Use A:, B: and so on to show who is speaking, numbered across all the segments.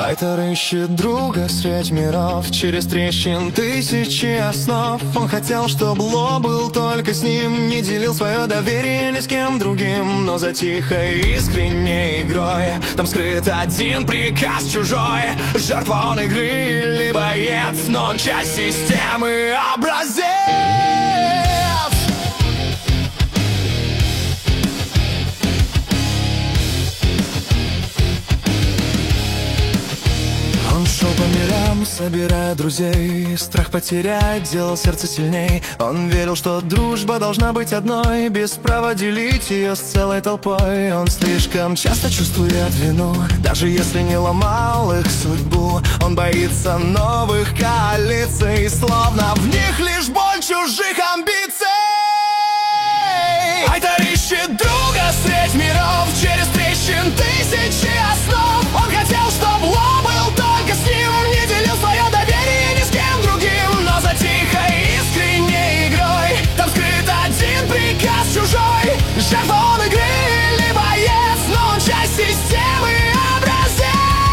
A: Айтар ищет друга средь миров, через трещин тысячи основ. Он хотел, чтоб Ло был только с ним, не делил свое доверие ни с кем другим. Но за тихой искренней игрой там скрыт один приказ чужой. Жертва он игры или боец, но он часть системы, образец. Он шел по мирам, собирая друзей. Страх потерять делал сердце сильней. Он верил, что дружба должна быть одной, без права делить ее с целой толпой. Он слишком часто чувствует вину, даже если не ломал их судьбу. Он боится новых коалиций, словно в них лишь боль чужих амбиций. Айтар ищет друга средь миров, через трещин тысячи основ. Он хотел, чтоб Ло был только с ним, не делил свое доверие ни с кем другим. Но за тихой искренней игрой там скрыт один приказ чужой. Жертва он игры или боец, но он часть системы, образец.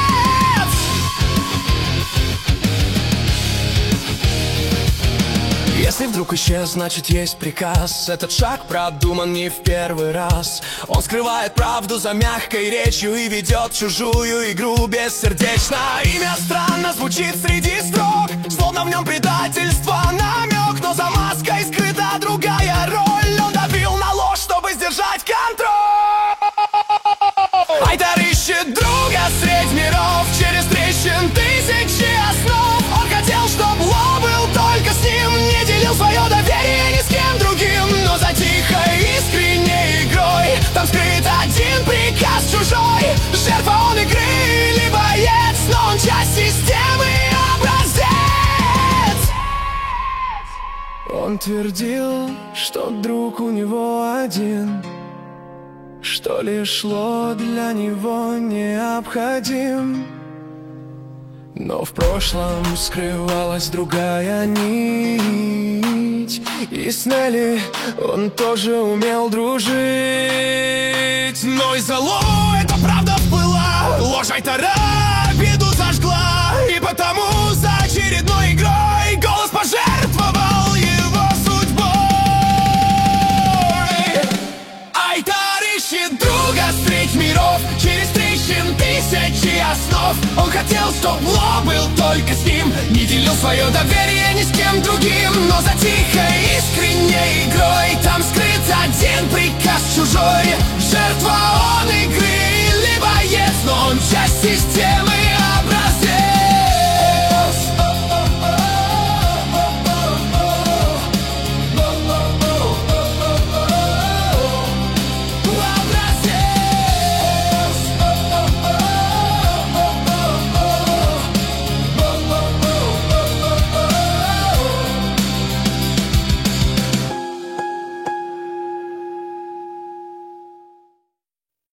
A: Если вдруг исчез, значит есть приказ. Этот шаг продуман не в первый раз. Он скрывает правду за мягкой речью и ведет чужую игру бессердечно. Имя странно звучит среди строк, словно в нем предательство намек. Но за маской скрыта другая роль. Он давил на ложь, чтобы сдержать контроль. Айтар ищет друга средь миров, через трещин тысячи основ. Он хотел, чтоб Ло был только с ним, не делил свое доверие ни с кем другим. Но за тихой искренней игрой там скрыт один приказ чужой. Жертва он игры или боец, но он часть системы, образец. Он твердил, что друг у него один, что лишь Ло для него необходим. Но в прошлом скрывалась другая нить, и с Нелли он тоже умел дружить. Но из-за Ло эта правда всплыла, ложь Айтара беду зажгла. И потому за очередной игрой голос пожертвовал его судьбой. Айтар ищет друга средь миров, через трещин тысячи основ. Он хотел, чтоб Ло был только с ним, не делил свое доверие ни с кем